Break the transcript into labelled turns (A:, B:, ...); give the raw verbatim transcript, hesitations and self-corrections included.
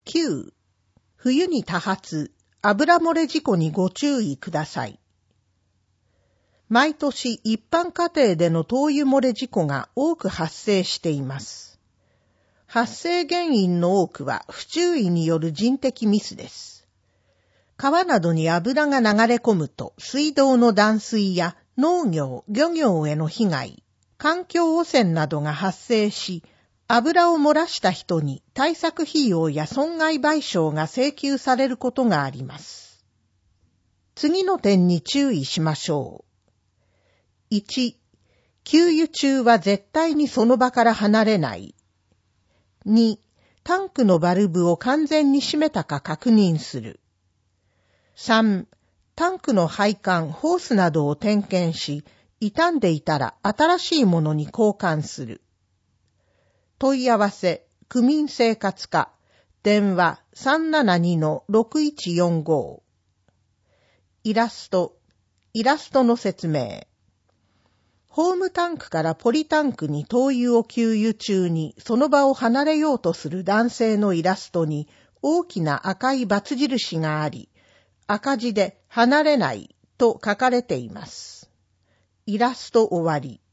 A: きゅう、冬に多発、油漏れ事故にご注意ください。毎年一般家庭での灯油漏れ事故が多く発生しています。発生原因の多くは不注意による人的ミスです。川などに油が流れ込むと水道の断水や農業、漁業への被害、環境汚染などが発生し、油を漏らした人に対策費用や損害賠償が請求されることがあります。次の点に注意しましょう。いち、給油中は絶対にその場から離れない。に、タンクのバルブを完全に閉めたか確認する。さん、タンクの配管、ホースなどを点検し、傷んでいたら新しいものに交換する。問い合わせ、区民生活課、電話 さんななにのろくいちよんご。イラスト、イラストの説明。ホームタンクからポリタンクに灯油を給油中にその場を離れようとする男性のイラストに大きな赤いバツ印があり、赤字で離れないと書かれています。イラスト終わり。